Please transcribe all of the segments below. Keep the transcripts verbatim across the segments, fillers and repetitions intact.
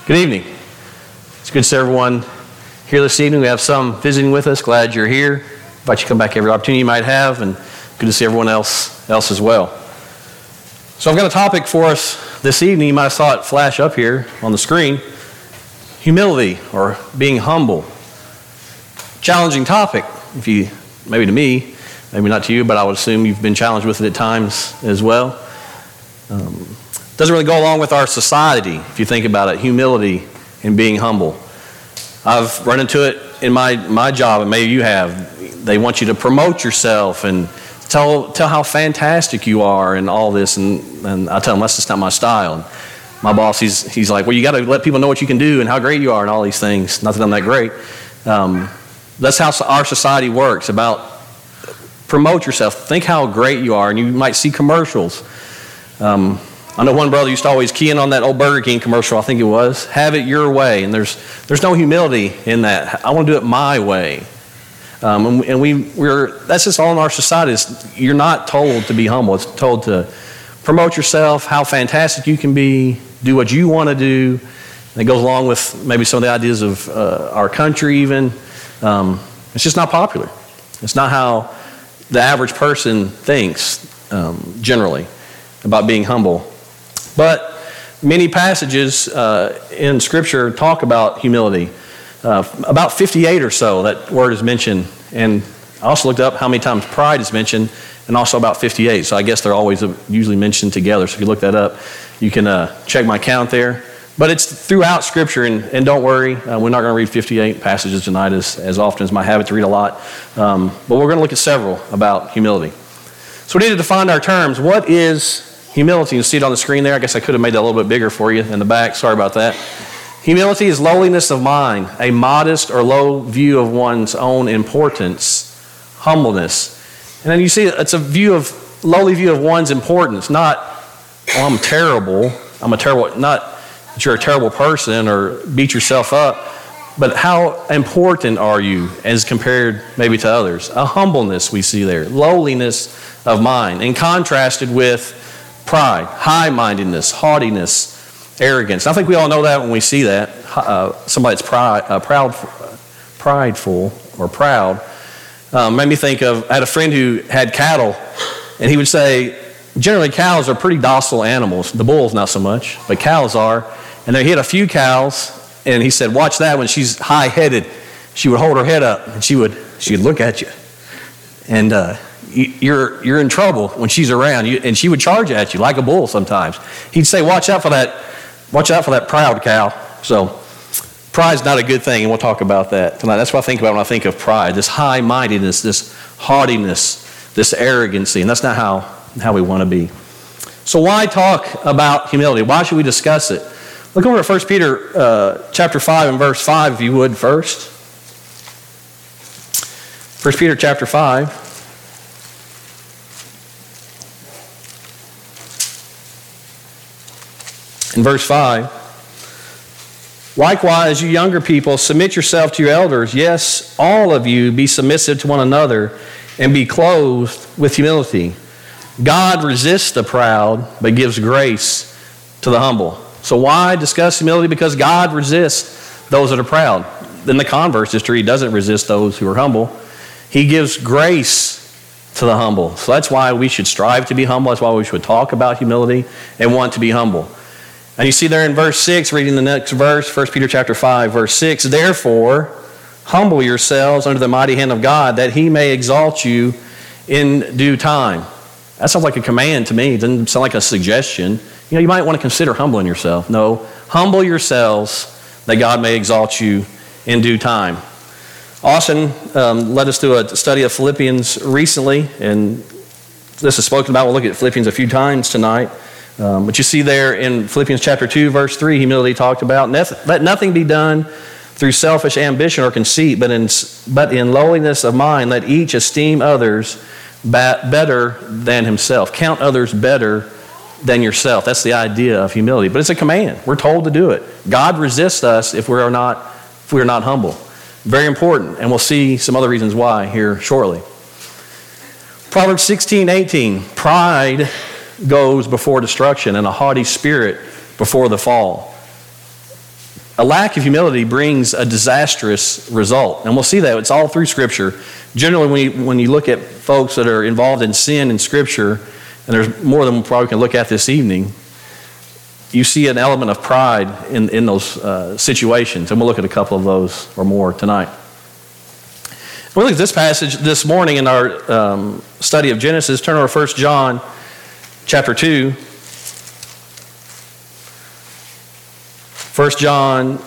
Good evening. It's good to see everyone here this evening. We have some visiting with us. Glad you're here. Invite you to come back every opportunity you might have, and good to see everyone else else as well. So I've got a topic for us this evening. You might have saw it flash up here on the screen. Humility, or being humble. Challenging topic, if you maybe to me, maybe not to you, but I would assume you've been challenged with it at times as well. Um, doesn't really go along with our society, if you think about it, humility and being humble. I've run into it in my, my job, and maybe you have. They want you to promote yourself and tell tell how fantastic you are and all this, and, and I tell them that's just not my style. And my boss, he's he's like, well, you got to let people know what you can do and how great you are and all these things. Not that I'm that great. Um, that's how our society works, about promote yourself. Think how great you are, and you might see commercials. Um, I know one brother used to always key in on that old Burger King commercial, I think it was, have it your way. And there's there's no humility in that. I want to do it my way. Um, and and we, we're that's just all in our society. It's, you're not told to be humble. It's told to promote yourself, how fantastic you can be, do what you want to do. And it goes along with maybe some of the ideas of uh, our country even. Um, it's just not popular. It's not how the average person thinks um, generally about being humble. But many passages uh, in Scripture talk about humility. Uh, about fifty-eight or so, that word is mentioned. And I also looked up how many times pride is mentioned, and also about fifty-eight. So I guess they're always usually mentioned together. So if you look that up, you can uh, check my count there. But it's throughout Scripture, and, and don't worry, uh, we're not going to read fifty-eight passages tonight as, as often as my habit to read a lot. Um, but we're going to look at several about humility. So we need to define our terms. What is humility? You see it on the screen there. I guess I could have made that a little bit bigger for you in the back. Sorry about that. Humility is lowliness of mind, a modest or low view of one's own importance, humbleness. And then you see it's a view of, lowly view of one's importance, not, oh, I'm terrible, I'm a terrible, not that you're a terrible person or beat yourself up, but how important are you as compared maybe to others? A humbleness we see there, lowliness of mind, and contrasted with pride, high-mindedness, haughtiness, arrogance. I think we all know that when we see that. Uh, somebody that's pride, uh, proud, prideful or proud. Um, made me think of, I had a friend who had cattle, and he would say, generally cows are pretty docile animals. The bulls not so much, but cows are. And he had a few cows, and he said, watch that when she's high-headed. She would hold her head up, and she would she would look at you. And uh, you're you're in trouble when she's around, you, and she would charge at you like a bull sometimes. He'd say, watch out for that, watch out for that proud cow. So pride's not a good thing, and we'll talk about that tonight. That's what I think about when I think of pride, this high-mindedness, this haughtiness, this arrogancy, and that's not how, how we want to be. So why talk about humility? Why should we discuss it? Look over at First Peter uh, chapter five and verse five, if you would, first. First Peter chapter five. In verse five, likewise, you younger people, submit yourself to your elders. Yes, all of you be submissive to one another and be clothed with humility. God resists the proud, but gives grace to the humble. So why discuss humility? Because God resists those that are proud. In the converse is true. He doesn't resist those who are humble. He gives grace to the humble. So that's why we should strive to be humble. That's why we should talk about humility and want to be humble. And you see there in verse six, reading the next verse, First Peter chapter five, verse six, therefore, humble yourselves under the mighty hand of God, that he may exalt you in due time. That sounds like a command to me. It doesn't sound like a suggestion. You know, you might want to consider humbling yourself. No, humble yourselves that God may exalt you in due time. Austin um, led us through a study of Philippians recently, and this is spoken about. We'll look at Philippians a few times tonight. Um, but you see there in Philippians chapter two, verse three, humility talked about. Let nothing be done through selfish ambition or conceit, but in, but in lowliness of mind, let each esteem others better than himself. Count others better than yourself. That's the idea of humility. But it's a command. We're told to do it. God resists us if we are not, if we are not humble. Very important. And we'll see some other reasons why here shortly. Proverbs sixteen eighteen. Pride goes before destruction, and a haughty spirit before the fall. a lack of humility brings a disastrous result. And we'll see that. It's all through Scripture. Generally, when you, when you look at folks that are involved in sin in Scripture, and there's more than we probably can look at this evening, you see an element of pride in, in those uh, situations. And we'll look at a couple of those or more tonight. We look at this passage this morning in our um, study of Genesis. Turn over to First John chapter two. First John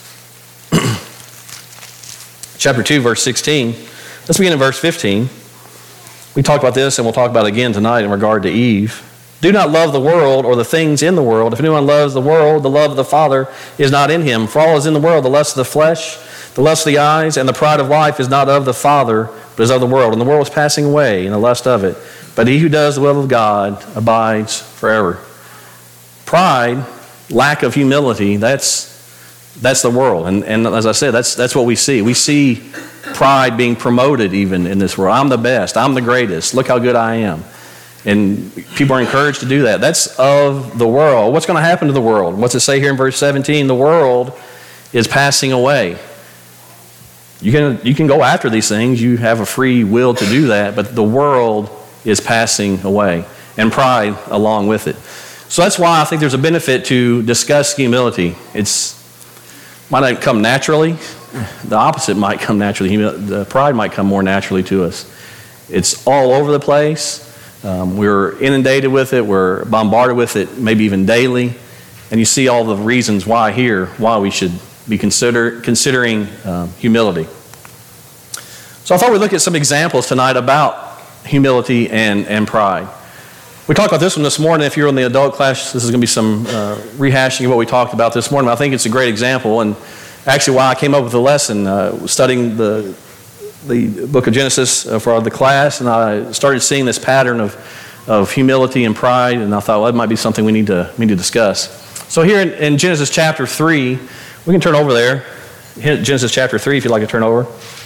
chapter two, verse sixteen. Let's begin in verse fifteen. We talked about this, and we'll talk about it again tonight in regard to Eve. Do not love the world or the things in the world. If anyone loves the world, the love of the Father is not in him. For all is in the world, the lust of the flesh, the lust of the eyes, and the pride of life is not of the Father, but is of the world. And the world is passing away, and the lust of it. But he who does the will of God abides forever. Pride, lack of humility, that's that's the world. And, and as I said, that's that's what we see. We see pride being promoted even in this world. I'm the best. I'm the greatest. Look how good I am. And people are encouraged to do that. That's of the world. What's going to happen to the world? What's it say here in verse seventeen? The world is passing away. You can, you can go after these things. You have a free will to do that. But the world is passing away. And pride along with it. So that's why I think there's a benefit to discuss humility. It's might not come naturally. The opposite might come naturally. The pride might come more naturally to us. It's all over the place. Um, we're inundated with it. We're bombarded with it, maybe even daily. And you see all the reasons why here, why we should be consider, considering um, humility. So I thought we'd look at some examples tonight about humility and, and pride. We talked about this one this morning. If you're in the adult class, this is going to be some uh, rehashing of what we talked about this morning. I think it's a great example, and actually why I came up with the lesson, uh, studying the the book of Genesis for the class, and I started seeing this pattern of, of humility and pride, and I thought, well, that might be something we need to, we need to discuss. So here in, in Genesis chapter three, we can turn over there. Genesis chapter three, if you'd like to turn over.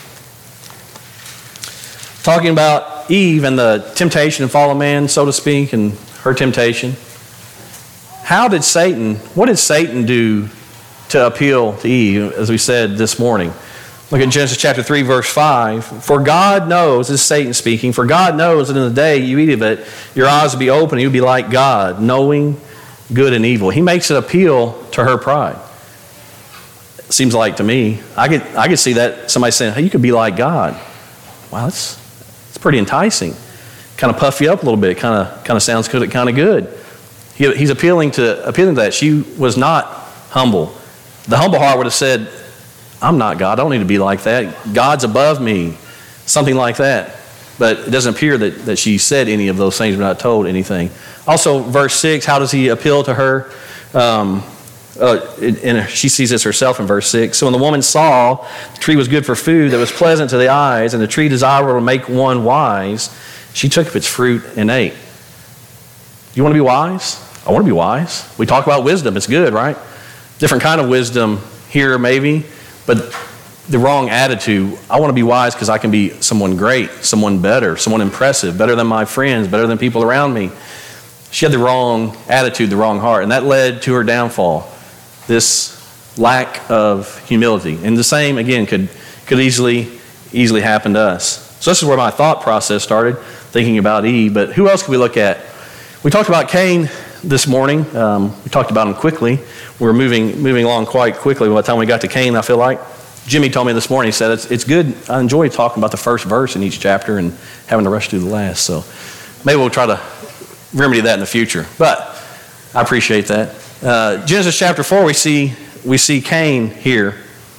Talking about Eve and the temptation and fall of man, so to speak, and her temptation. How did Satan, what did Satan do to appeal to Eve, as we said this morning? Look at Genesis chapter three, verse five. For God knows, this is Satan speaking, for God knows that in the day you eat of it, your eyes will be open and you'll be like God, knowing good and evil. He makes an appeal to her pride. It seems like to me, I could I could see that somebody saying, hey, you could be like God. Wow, that's it's pretty enticing. Kind of puff you up a little bit. Kind of kind of sounds good. Kind of good. He, he's appealing to appealing to that. She was not humble. The humble heart would have said, I'm not God. I don't need to be like that. God's above me. Something like that. But it doesn't appear that, that she said any of those things. We're not told anything. Also, verse six, how does he appeal to her? Um, uh, and she sees this herself in verse six. So when the woman saw the tree was good for food, that was pleasant to the eyes, and the tree desirable to make one wise, she took of its fruit and ate. Do you want to be wise? I want to be wise. We talk about wisdom. It's good, right? Different kind of wisdom here maybe. But the wrong attitude, I want to be wise because I can be someone great, someone better, someone impressive, better than my friends, better than people around me. She had the wrong attitude, the wrong heart, and that led to her downfall, this lack of humility. And the same, again, could, could easily, easily happen to us. So this is where my thought process started, thinking about Eve. But who else could we look at? We talked about Cain this morning. Um, we talked about him quickly. We were moving moving along quite quickly by the time we got to Cain, I feel like. Jimmy told me this morning, he said, it's, it's good. I enjoy talking about the first verse in each chapter and having to rush through the last. So maybe we'll try to remedy that in the future. But I appreciate that. Uh, Genesis chapter four, we see, we see Cain here.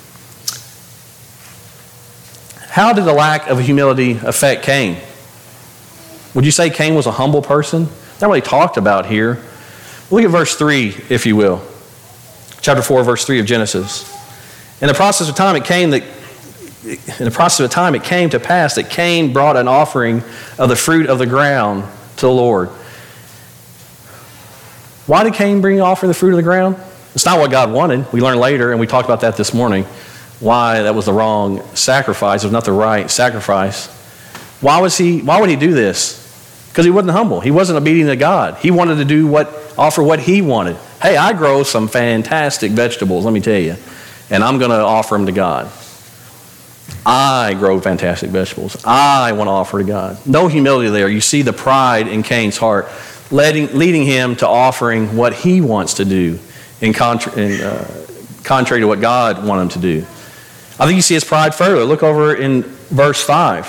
How did the lack of humility affect Cain? Would you say Cain was a humble person? Not really talked about here. Look at verse three, if you will. Chapter four, verse three of Genesis. In the process of time, it came that in the process of time, it came to pass that Cain brought an offering of the fruit of the ground to the Lord. Why did Cain bring an offering of the fruit of the ground? It's not what God wanted. We learned later, and we talked about that this morning, why that was the wrong sacrifice. It was not the right sacrifice. Why was he? Why would he do this? Because he wasn't humble. He wasn't obedient to God. He wanted to do what offer what he wanted. Hey, I grow some fantastic vegetables, let me tell you, and I'm going to offer them to God. I grow fantastic vegetables. I want to offer to God. No humility there. You see the pride in Cain's heart, leading, leading him to offering what he wants to do in, contra, in uh, contrary to what God wanted him to do. I think you see his pride further. Look over in verse five.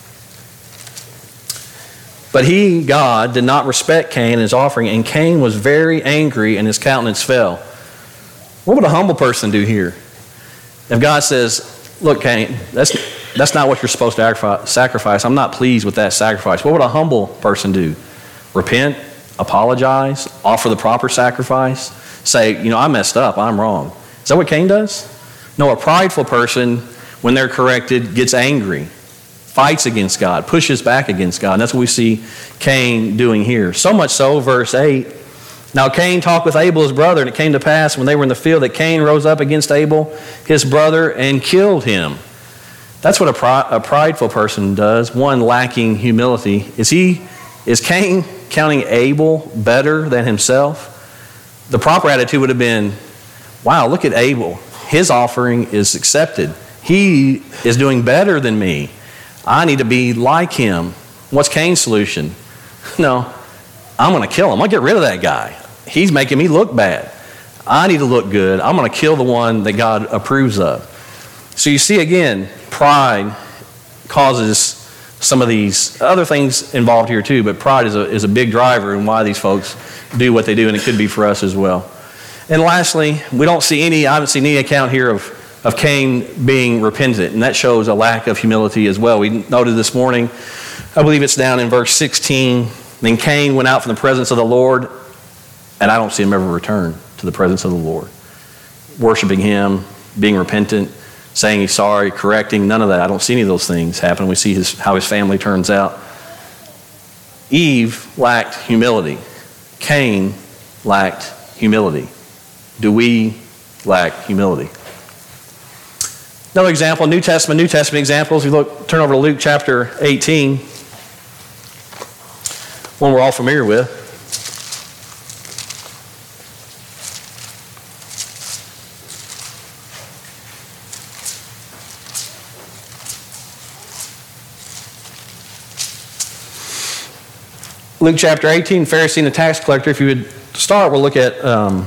But he, God, did not respect Cain and his offering, and Cain was very angry and his countenance fell. What would a humble person do here? If God says, look, Cain, that's, that's not what you're supposed to sacrifice. I'm not pleased with that sacrifice. What would a humble person do? Repent, apologize, offer the proper sacrifice, say, you know, I messed up, I'm wrong. Is that what Cain does? No, a prideful person, when they're corrected, gets angry, fights against God, pushes back against God. And that's what we see Cain doing here. So much so, verse eight, now Cain talked with Abel his brother, and it came to pass when they were in the field that Cain rose up against Abel his brother and killed him. That's what a, pri- a prideful person does, one lacking humility. Is he, is Cain counting Abel better than himself? The proper attitude would have been, wow, look at Abel. His offering is accepted. He is doing better than me. I need to be like him. What's Cain's solution? No, I'm going to kill him. I'm going to get rid of that guy. He's making me look bad. I need to look good. I'm going to kill the one that God approves of. So you see, again, pride causes some of these other things involved here too, but pride is a, is a big driver in why these folks do what they do, and it could be for us as well. And lastly, we don't see any, I haven't seen any account here of of Cain being repentant, and that shows a lack of humility as well. We noted this morning, I believe it's down in verse sixteen, then Cain went out from the presence of the Lord, and I don't see him ever return to the presence of the Lord. Worshiping him, being repentant, saying he's sorry, correcting, none of that. I don't see any of those things happen. We see his, how his family turns out. Eve lacked humility. Cain lacked humility. Do we lack humility? Another example, New Testament, New Testament examples. We look, turn over to Luke chapter eighteen, one we're all familiar with. Luke chapter eighteen, Pharisee and the tax collector. If you would start, we'll look at um,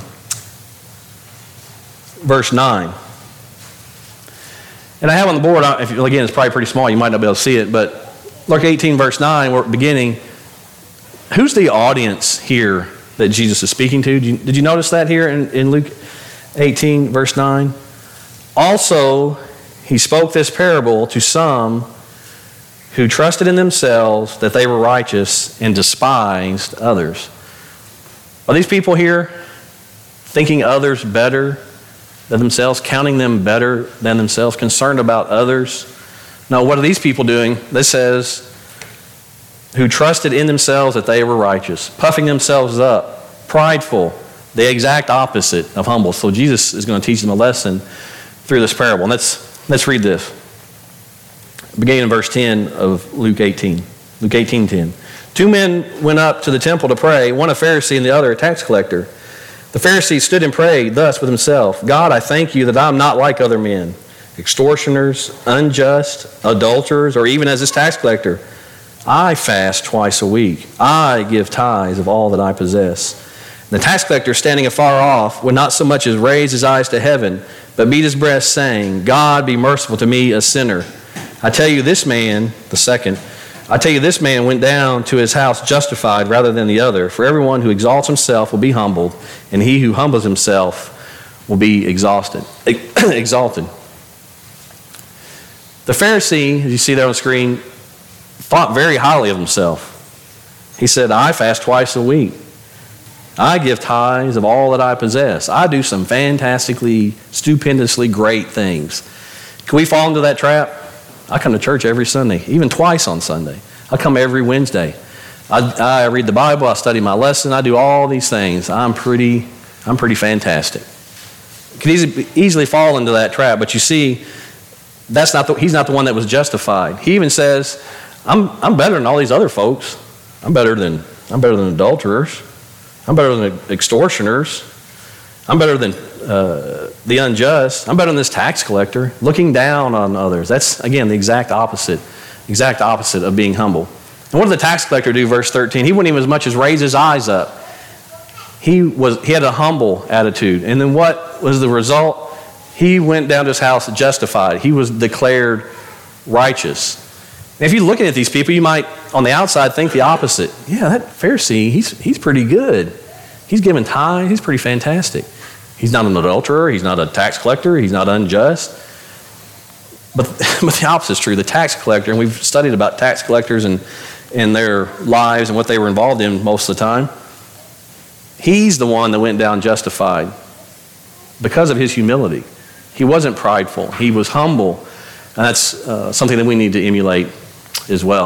verse nine. And I have on the board, if you, again, it's probably pretty small, you might not be able to see it, but Luke eighteen, verse nine, we're beginning. Who's the audience here that Jesus is speaking to? Did you, did you notice that here in, in Luke eighteen, verse nine? Also, he spoke this parable to some who trusted in themselves that they were righteous and despised others. Are these people here thinking others better than themselves, counting them better than themselves, concerned about others? No, what are these people doing? This says, who trusted in themselves that they were righteous, puffing themselves up, prideful, the exact opposite of humble. So Jesus is going to teach them a lesson through this parable. And let's, let's read this. Beginning in verse ten of Luke eighteen. Luke eighteen ten. Two men went up to the temple to pray, one a Pharisee and the other a tax collector. The Pharisee stood and prayed thus with himself, God, I thank you that I am not like other men, extortioners, unjust, adulterers, or even as this tax collector. I fast twice a week. I give tithes of all that I possess. And the tax collector, standing afar off, would not so much as raise his eyes to heaven, but beat his breast, saying, God, be merciful to me, a sinner. I tell you, this man, the second, I tell you, this man went down to his house justified rather than the other. For everyone who exalts himself will be humbled, and he who humbles himself will be exhausted, exalted. The Pharisee, as you see there on the screen, thought very highly of himself. He said, I fast twice a week. I give tithes of all that I possess. I do some fantastically, stupendously great things. Can we fall into that trap? I come to church every Sunday, even twice on Sunday. I come every Wednesday. I, I read the Bible. I study my lesson. I do all these things. I'm pretty, I'm pretty fantastic. Could easily, easily fall into that trap, but you see, that's not the, he's not the one that was justified. He even says, I'm, I'm better than all these other folks. I'm better than, I'm better than adulterers. I'm better than extortioners. I'm better than uh, the unjust. I'm better than this tax collector. Looking down on others. That's, again, the exact opposite, exact opposite of being humble. And what did the tax collector do, verse thirteen? He wouldn't even as much as raise his eyes up. He was he had a humble attitude. And then what was the result? He went down to his house justified. He was declared righteous. And if you're looking at these people, you might, on the outside, think the opposite. Yeah, that Pharisee, he's he's pretty good. He's giving tithe. He's pretty fantastic. He's not an adulterer. He's not a tax collector. He's not unjust. But, but the opposite is true. The tax collector, and we've studied about tax collectors and, and their lives and what they were involved in most of the time. He's the one that went down justified because of his humility. He wasn't prideful. He was humble. And that's uh, something that we need to emulate as well.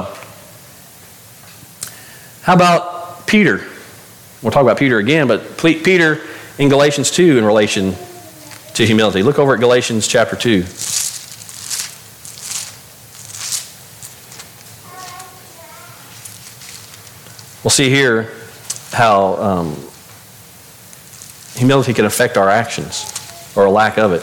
How about Peter? We'll talk about Peter again, but Peter in Galatians two in relation to humility. Look over at Galatians chapter two. We'll see here how um, humility can affect our actions, or a lack of it.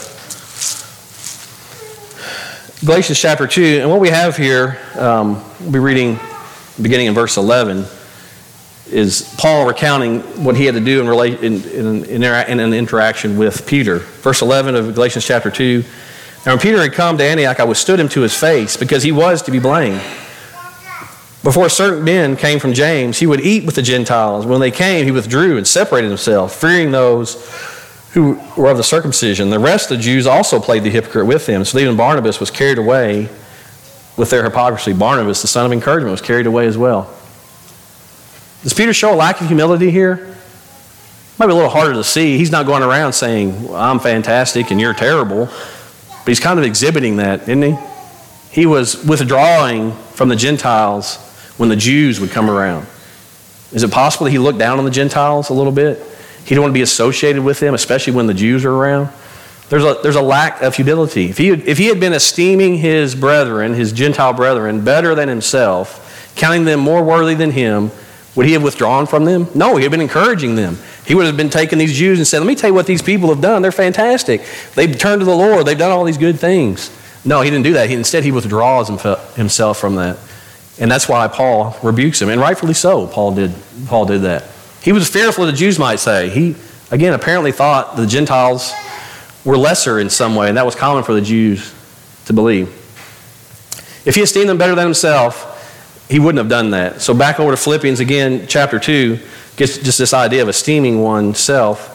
Galatians chapter two, and what we have here, um, we'll be reading beginning in verse eleven, is Paul recounting what he had to do in, rela- in, in, in, in an interaction with Peter. Verse eleven of Galatians chapter two, now when Peter had come to Antioch, I withstood him to his face, because he was to be blamed. Before certain men came from James, he would eat with the Gentiles. When they came, he withdrew and separated himself, fearing those who were of the circumcision. The rest of the Jews also played the hypocrite with him. So even Barnabas was carried away with their hypocrisy. Barnabas, the son of encouragement, was carried away as well. Does Peter show a lack of humility here? Might be a little harder to see. He's not going around saying, well, I'm fantastic and you're terrible. But he's kind of exhibiting that, isn't he? He was withdrawing from the Gentiles when the Jews would come around. Is it possible that he looked down on the Gentiles a little bit? He didn't want to be associated with them, especially when the Jews are around. There's a, there's a lack of humility. If he, had, if he had been esteeming his brethren, his Gentile brethren, better than himself, counting them more worthy than him, would he have withdrawn from them? No, he had been encouraging them. He would have been taking these Jews and said, let me tell you what these people have done. They're fantastic. They've turned to the Lord. They've done all these good things. No, he didn't do that. He, instead, he withdraws himself from that. And that's why Paul rebukes him. And rightfully so, Paul did, Paul did that. He was fearful, the Jews might say. He, again, apparently thought the Gentiles were lesser in some way, and that was common for the Jews to believe. If he esteemed them better than himself, he wouldn't have done that. So back over to Philippians again, chapter two, gets just this idea of esteeming oneself.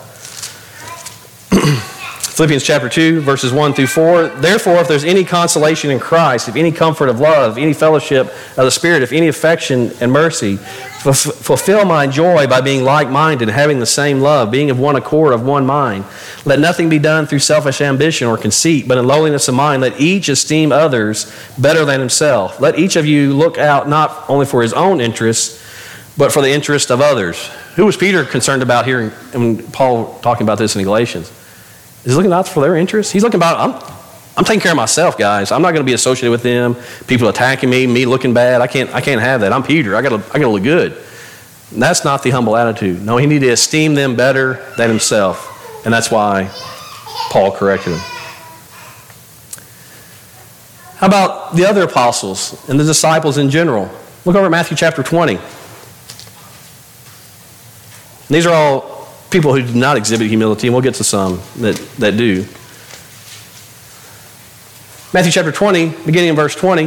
Philippians chapter two, verses one through four. Therefore, if there's any consolation in Christ, if any comfort of love, any fellowship of the Spirit, if any affection and mercy, f- fulfill my joy by being like-minded, having the same love, being of one accord, of one mind. Let nothing be done through selfish ambition or conceit, but in lowliness of mind, let each esteem others better than himself. Let each of you look out not only for his own interests, but for the interest of others. Who was Peter concerned about here when Paul talking about this in Galatians? Is he looking out for their interests? He's looking about, I'm, I'm taking care of myself, guys. I'm not going to be associated with them. People attacking me, me looking bad. I can't, I can't have that. I'm Peter. I got to, I got to look good. And that's not the humble attitude. No, he needed to esteem them better than himself. And that's why Paul corrected him. How about the other apostles and the disciples in general? Look over at Matthew chapter twenty. These are all people who do not exhibit humility, and we'll get to some that, that do. Matthew chapter twenty, beginning in verse twenty.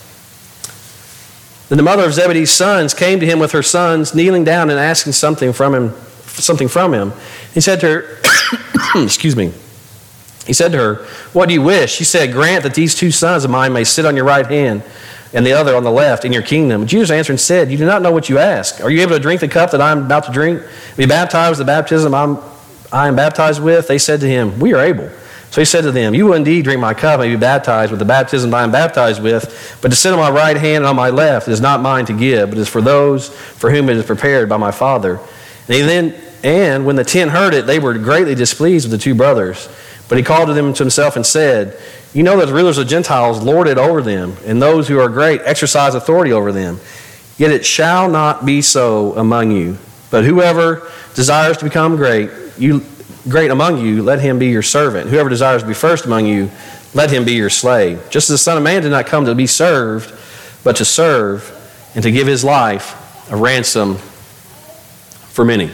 Then the mother of Zebedee's sons came to him with her sons, kneeling down and asking something from him. Something from him. He said to her, excuse me. He said to her, what do you wish? She said, grant that these two sons of mine may sit on your right hand and the other on the left in your kingdom. Jesus answered and said, you do not know what you ask. Are you able to drink the cup that I am about to drink? Be baptized with the baptism I'm, I am baptized with? They said to him, we are able. So he said to them, you will indeed drink my cup and be baptized with the baptism I am baptized with, but to sit on my right hand and on my left is not mine to give, but is for those for whom it is prepared by my Father. And, he then, and when the ten heard it, they were greatly displeased with the two brothers. But he called to them to himself and said, you know that the rulers of Gentiles lord it over them, and those who are great exercise authority over them. Yet it shall not be so among you. But whoever desires to become great, you great among you, let him be your servant. Whoever desires to be first among you, let him be your slave. Just as the Son of Man did not come to be served, but to serve and to give his life a ransom for many.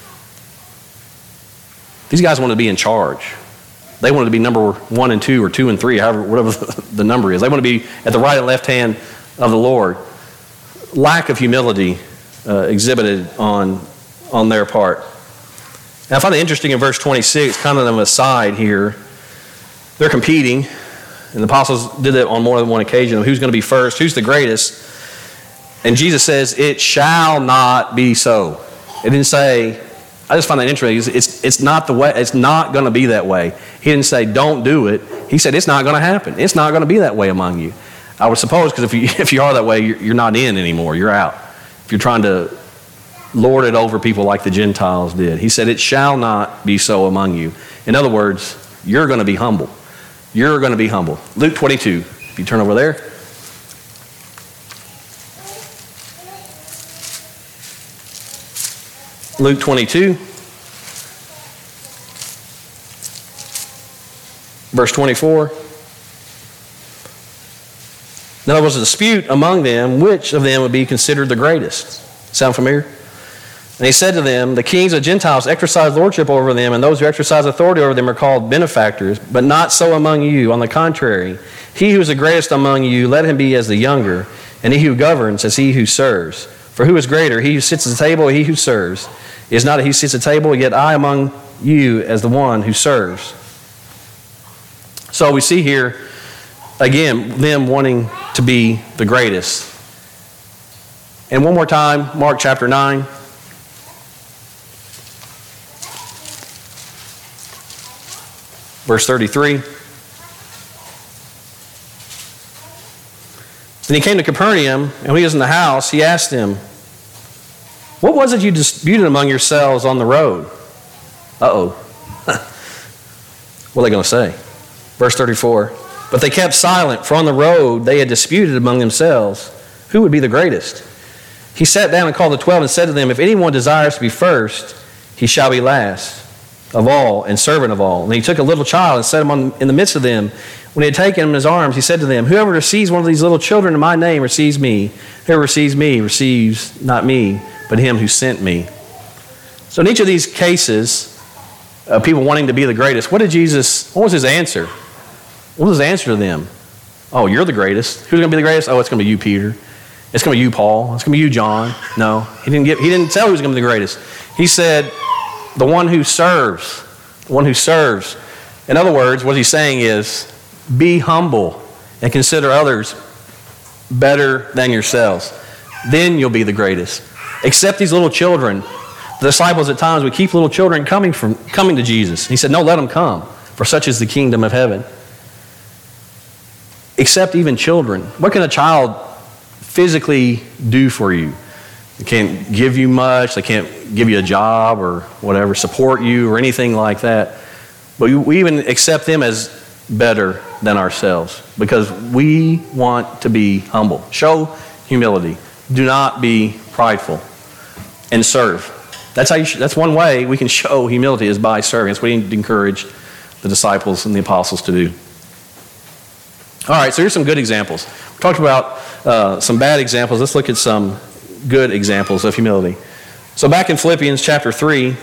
These guys wanted to be in charge. They wanted to be number one and two or two and three, however, whatever the number is. They want to be at the right and left hand of the Lord. Lack of humility uh, exhibited on, on their part. Now, I find it interesting in verse twenty-six, kind of an aside here. They're competing, and the apostles did it on more than one occasion. Who's going to be first? Who's the greatest? And Jesus says, it shall not be so. It didn't say, I just find that interesting. It's, it's not the way, it's not going to be that way. He didn't say, don't do it. He said, it's not going to happen. It's not going to be that way among you. I would suppose, because if you, if you are that way, you're, you're not in anymore. You're out. If you're trying to lord it over people like the Gentiles did. He said, it shall not be so among you. In other words, you're going to be humble. You're going to be humble. Luke twenty-two, if you turn over there. Luke twenty-two, verse twenty-four. Now there was a dispute among them, which of them would be considered the greatest. Sound familiar? And he said to them, the kings of Gentiles exercise lordship over them, and those who exercise authority over them are called benefactors, but not so among you. On the contrary, he who is the greatest among you, let him be as the younger, and he who governs as he who serves. For who is greater, he who sits at the table or he who serves? It is not that he sits at the table, yet I among you as the one who serves. So we see here, again, them wanting to be the greatest. And one more time, Mark chapter nine. Verse thirty-three. Then he came to Capernaum, and when he was in the house, he asked him, what was it you disputed among yourselves on the road? Uh-oh. What are they going to say? Verse thirty-four. But they kept silent, for on the road they had disputed among themselves who would be the greatest. He sat down and called the twelve and said to them, if anyone desires to be first, he shall be last of all and servant of all. And he took a little child and set him on, in the midst of them. When he had taken him in his arms, he said to them, whoever receives one of these little children in my name receives me. Whoever receives me receives not me, but him who sent me. So in each of these cases, uh, people wanting to be the greatest, what did Jesus, what was his answer? What was his answer to them? Oh, you're the greatest. Who's going to be the greatest? Oh, it's going to be you, Peter. It's going to be you, Paul. It's going to be you, John. No, he didn't get, he didn't tell who was going to be the greatest. He said, the one who serves, the one who serves. In other words, what he's saying is, be humble and consider others better than yourselves. Then you'll be the greatest. Accept these little children. The disciples at times would keep little children coming from coming to Jesus. He said, no, let them come, for such is the kingdom of heaven. Accept even children. What can a child physically do for you? They can't give you much. They can't give you a job or whatever, support you or anything like that. But we even accept them as better than ourselves because we want to be humble. Show humility. Do not be prideful and serve. That's how you should, that's one way we can show humility is by serving. That's what he encouraged the disciples and the apostles to do. All right, so here's some good examples. We talked about uh, some bad examples. Let's look at some good examples of humility. So back in Philippians chapter three,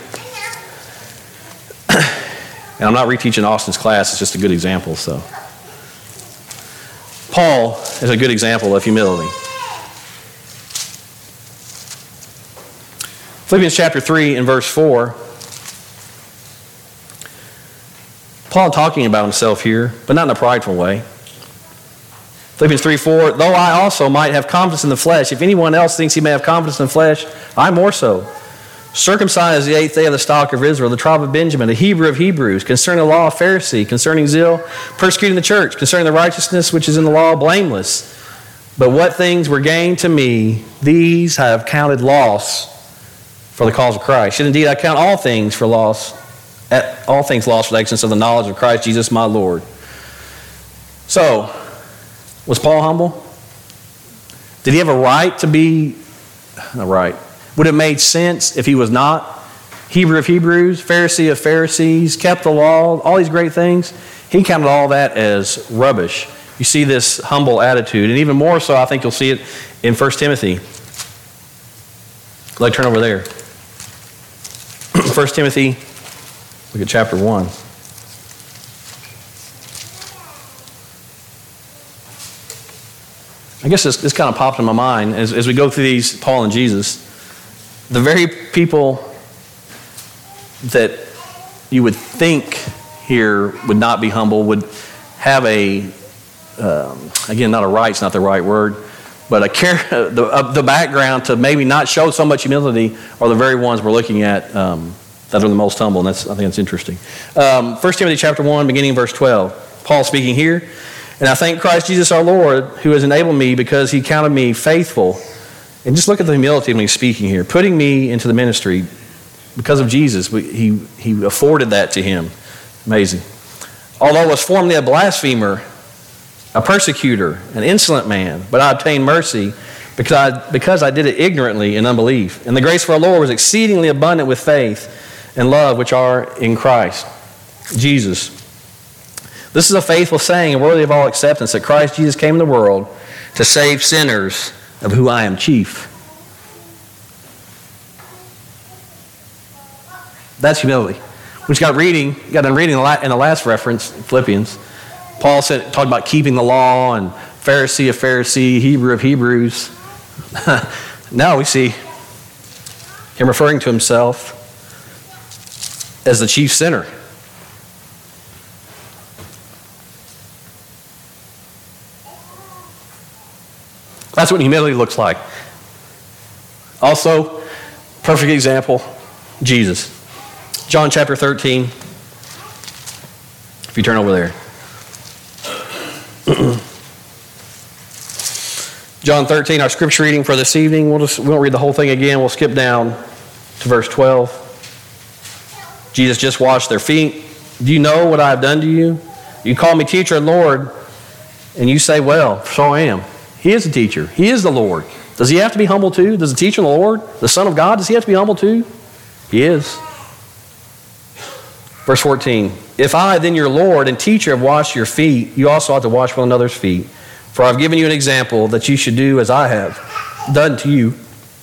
and I'm not reteaching Austin's class, it's just a good example. So Paul is a good example of humility. Philippians chapter three and verse four. Paul talking about himself here, but not in a prideful way. Philippians three four, though I also might have confidence in the flesh, if anyone else thinks he may have confidence in the flesh, I more so. Circumcised the eighth day of the stock of Israel, the tribe of Benjamin, a Hebrew of Hebrews, concerning the law, a Pharisee, concerning zeal, persecuting the church, concerning the righteousness which is in the law, blameless. But what things were gained to me, these I have counted loss for the cause of Christ. And indeed I count all things for loss, all things lost for the excellence of the knowledge of Christ Jesus my Lord. So, was Paul humble? Did he have a right to be, a right, would have made sense if he was not Hebrew of Hebrews, Pharisee of Pharisees, kept the law, all these great things. He counted all that as rubbish. You see this humble attitude. And even more so, I think you'll see it in First Timothy. Like, turn over there. First Timothy, look at chapter one. I guess this, this kind of popped in my mind as, as we go through these, Paul and Jesus. The very people that you would think here would not be humble would have a, um, again, not a right's not the right word, but a care, the, uh, the background to maybe not show so much humility are the very ones we're looking at um, that are the most humble, and that's, I think that's interesting. Um, First Timothy chapter one, beginning verse twelve. Paul speaking here, "And I thank Christ Jesus our Lord, who has enabled me because he counted me faithful." And just look at the humility when he's speaking here, putting me into the ministry. Because of Jesus, we, he, he afforded that to him. Amazing. "Although I was formerly a blasphemer, a persecutor, an insolent man, but I obtained mercy because I, because I did it ignorantly in unbelief. And the grace of our Lord was exceedingly abundant with faith and love which are in Christ Jesus. This is a faithful saying and worthy of all acceptance, that Christ Jesus came in the world to save sinners, of who I am chief." That's humility. We just got reading, got done reading in the last reference, Philippians. Paul said, talked about keeping the law and Pharisee of Pharisee, Hebrew of Hebrews. Now we see him referring to himself as the chief sinner. That's what humility looks like. Also, perfect example, Jesus. John chapter thirteen. If you turn over there. John thirteen, our scripture reading for this evening. We'll just, we won't read the whole thing again. We'll skip down to verse twelve. Jesus just washed their feet. "Do you know what I have done to you? You call me teacher and Lord, and you say, well, so I am." He is the teacher. He is the Lord. Does he have to be humble too? Does the teacher and the Lord, the Son of God, does he have to be humble too? He is. Verse fourteen, "If I, then your Lord and teacher, have washed your feet, you also ought to wash one another's feet. For I have given you an example that you should do as I have done to you.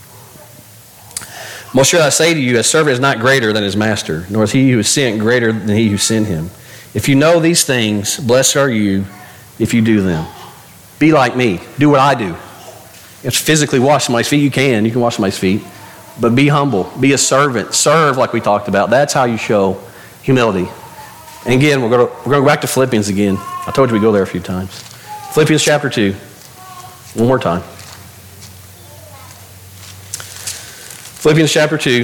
Most surely I say to you, a servant is not greater than his master, nor is he who is sent greater than he who sent him. If you know these things, blessed are you if you do them." Be like me. Do what I do. You have to physically wash somebody's feet. You can. You can wash somebody's feet. But be humble. Be a servant. Serve like we talked about. That's how you show humility. And again, we're going to, we're going to go back to Philippians again. I told you we'd go there a few times. Philippians chapter two. One more time. Philippians chapter two.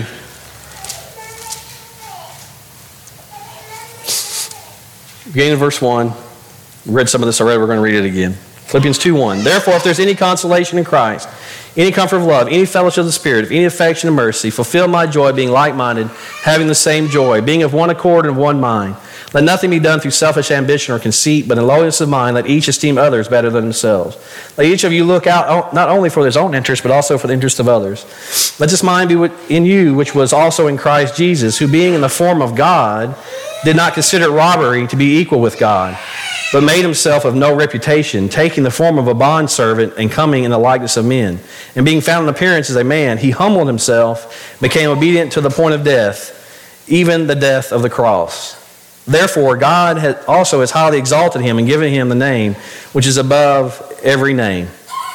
Beginning of verse one. We read some of this already. We're going to read it again. Philippians two one. "Therefore, if there's any consolation in Christ, any comfort of love, any fellowship of the Spirit, any affection and mercy, fulfill my joy, being like-minded, having the same joy, being of one accord and of one mind. Let nothing be done through selfish ambition or conceit, but in lowliness of mind, let each esteem others better than themselves. Let each of you look out not only for his own interest, but also for the interest of others. Let this mind be in you, which was also in Christ Jesus, who being in the form of God, did not consider it robbery to be equal with God, but made himself of no reputation, taking the form of a bondservant and coming in the likeness of men. And being found in appearance as a man, he humbled himself, became obedient to the point of death, even the death of the cross. Therefore, God has also has highly exalted him and given him the name which is above every name."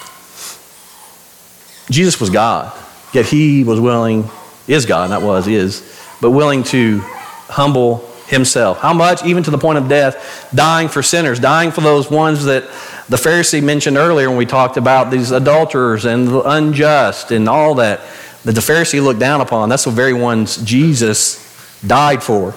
Jesus was God, yet he was willing, is God, not was, is, but willing to humble himself. How much? Even to the point of death, dying for sinners, dying for those ones that the Pharisee mentioned earlier when we talked about these adulterers and the unjust and all that, that the Pharisee looked down upon. That's the very ones Jesus died for.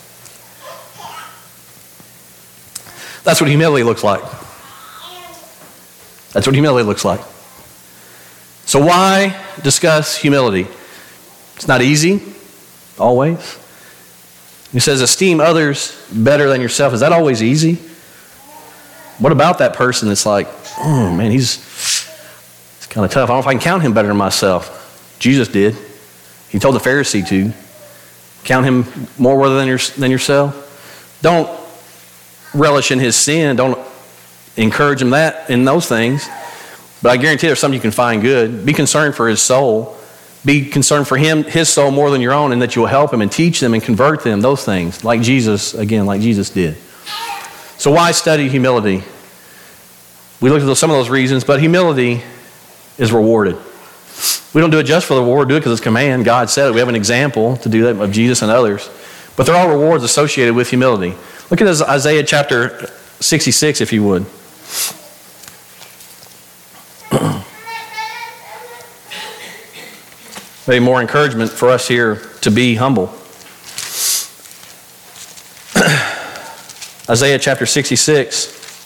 That's what humility looks like. That's what humility looks like. So why discuss humility? It's not easy, always. He says, esteem others better than yourself. Is that always easy? What about that person that's like, oh man, he's, he's kind of tough. I don't know if I can count him better than myself. Jesus did. He told the Pharisee to. Count him more worthy than, your, than yourself. Don't relish in his sin. Don't encourage him that in those things. But I guarantee there's something you can find good. Be concerned for his soul. Be concerned for him, his soul more than your own, and that you will help him and teach them and convert them, those things, like Jesus, again, like Jesus did. So why study humility? We looked at some of those reasons, but humility is rewarded. We don't do it just for the reward, do it because it's command. God said it. We have an example to do that of Jesus and others. But there are rewards associated with humility. Look at this, Isaiah chapter sixty-six, if you would. Maybe more encouragement for us here to be humble. Isaiah chapter sixty-six,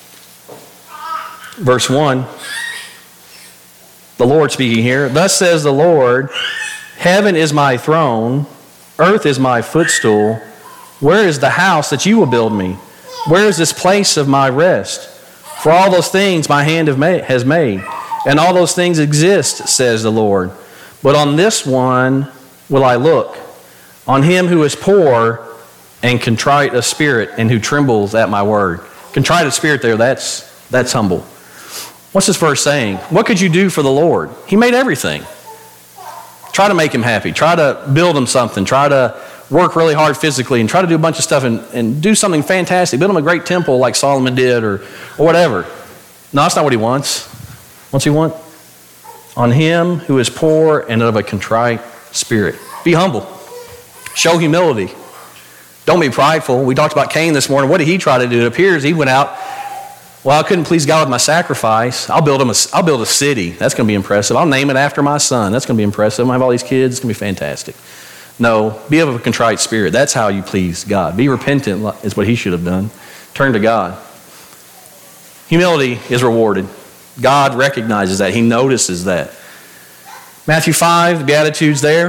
verse one. The Lord speaking here. Thus says the Lord, heaven is my throne, earth is my footstool. Where is the house that you will build me? Where is this place of my rest? For all those things my hand have made, has made, and all those things exist, says the Lord. But on this one will I look, on him who is poor and contrite of spirit, and who trembles at my word. Contrite of spirit there, that's, that's humble. What's this verse saying? What could you do for the Lord? He made everything. Try to make him happy. Try to build him something. Try to work really hard physically and try to do a bunch of stuff and, and do something fantastic. Build him a great temple like Solomon did or, or whatever. No, that's not what he wants. What's he want? On him who is poor and of a contrite spirit. Be humble. Show humility. Don't be prideful. We talked about Cain this morning. What did he try to do? It appears he went out, well, I couldn't please God with my sacrifice. I'll build him a, I'll build a city. That's going to be impressive. I'll name it after my son. That's going to be impressive. I'm going to have all these kids. It's going to be fantastic. No, be of a contrite spirit. That's how you please God. Be repentant is what he should have done. Turn to God. Humility is rewarded. God recognizes that. He notices that. Matthew five, the Beatitudes there.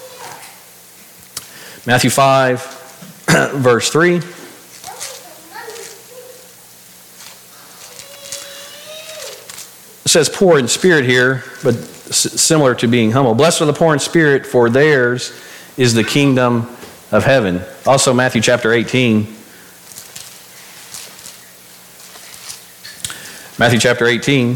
Matthew five, verse three. It says poor in spirit here, but s- similar to being humble. Blessed are the poor in spirit, for theirs is the kingdom of heaven. Also Matthew chapter eighteen. Matthew chapter eighteen.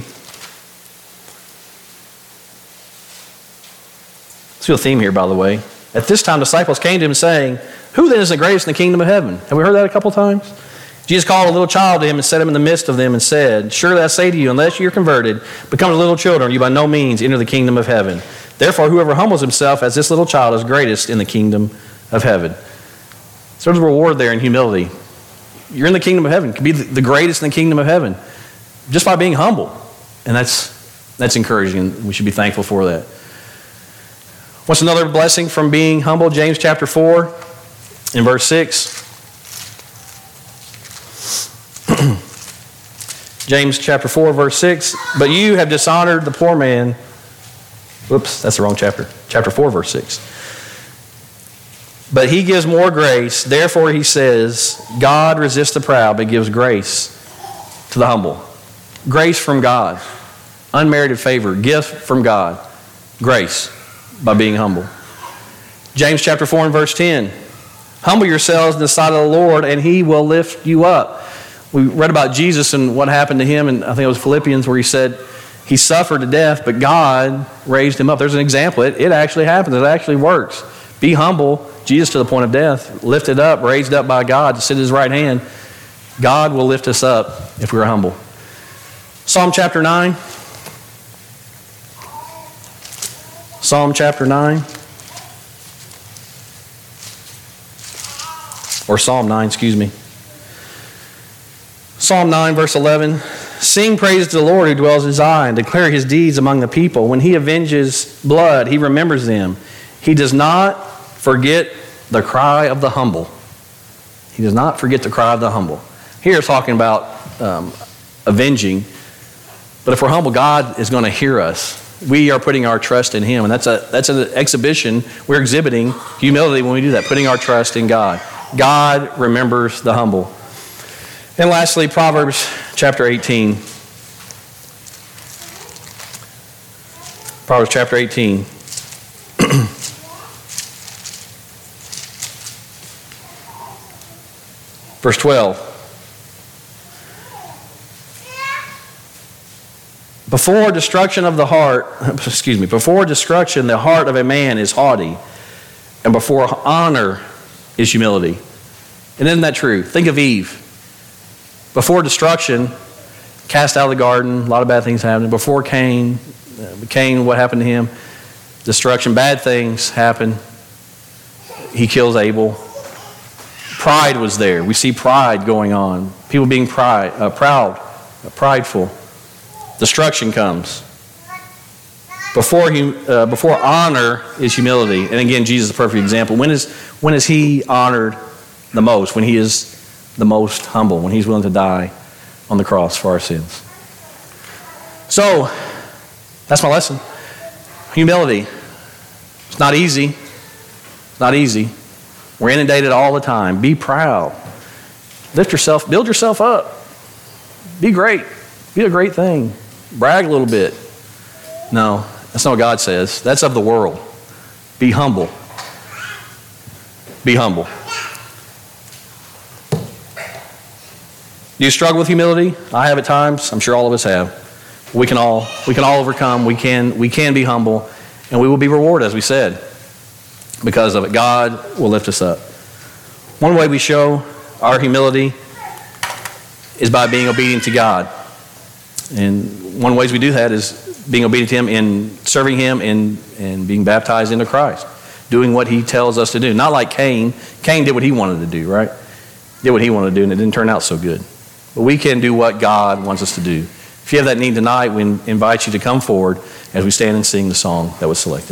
Let's do a theme here, by the way. At this time, disciples came to him saying, who then is the greatest in the kingdom of heaven? Have we heard that a couple times? Jesus called a little child to him and set him in the midst of them and said, surely I say to you, unless you are converted, become as little children, you by no means enter the kingdom of heaven. Therefore, whoever humbles himself as this little child is greatest in the kingdom of heaven. So there's a reward there in humility. You're in the kingdom of heaven. You can be the greatest in the kingdom of heaven just by being humble. And that's, that's encouraging. We should be thankful for that. What's another blessing from being humble? James chapter four in verse six. James chapter four, verse six. But you have dishonored the poor man. Whoops, that's the wrong chapter. Chapter four, verse six. But he gives more grace. Therefore he says, God resists the proud, but gives grace to the humble. Grace from God. Unmerited favor. Gift from God. Grace by being humble. James chapter four and verse ten. Humble yourselves in the sight of the Lord, and he will lift you up. We read about Jesus and what happened to him, and I think it was Philippians where he said he suffered to death, but God raised him up. There's an example. It, it actually happens. It actually works. Be humble. Jesus to the point of death, lifted up, raised up by God to sit at his right hand. God will lift us up if we're humble. Psalm chapter nine. Psalm chapter nine. Or Psalm nine, excuse me. Psalm nine, verse eleven. Sing praise to the Lord who dwells in Zion. Declare his deeds among the people. When he avenges blood, he remembers them. He does not forget the cry of the humble. He does not forget the cry of the humble. Here it's talking about um, avenging. But if we're humble, God is going to hear us. We are putting our trust in him. And that's a that's an exhibition. We're exhibiting humility when we do that, putting our trust in God. God remembers the humble. And lastly, Proverbs chapter eighteen. Proverbs chapter eighteen. Verse twelve. Before destruction of the heart, excuse me, before destruction, the heart of a man is haughty, and before honor is humility. And isn't that true? Think of Eve. Before destruction, cast out of the garden, a lot of bad things happened. Before Cain, Cain, what happened to him? Destruction, bad things happen. He kills Abel. Pride was there. We see pride going on. People being pride, uh, proud, uh, prideful. Destruction comes. Before he, uh, before honor is humility. And again, Jesus is a perfect example. When is, when is he honored the most? When he is the most humble. When he's willing to die on the cross for our sins. So, that's my lesson. Humility. It's not easy. It's not easy. We're inundated all the time. Be proud. Lift yourself, build yourself up. Be great. Be a great thing. Brag a little bit. No, that's not what God says. That's of the world. Be humble. Be humble. Do you struggle with humility? I have at times. I'm sure all of us have. We can all we can all overcome. We can we can be humble, and we will be rewarded, as we said. Because of it, God will lift us up. One way we show our humility is by being obedient to God. And one of the ways we do that is being obedient to Him in serving Him and, and being baptized into Christ. Doing what He tells us to do. Not like Cain. Cain did what he wanted to do, right? Did what he wanted to do, and it didn't turn out so good. But we can do what God wants us to do. If you have that need tonight, we invite you to come forward as we stand and sing the song that was selected.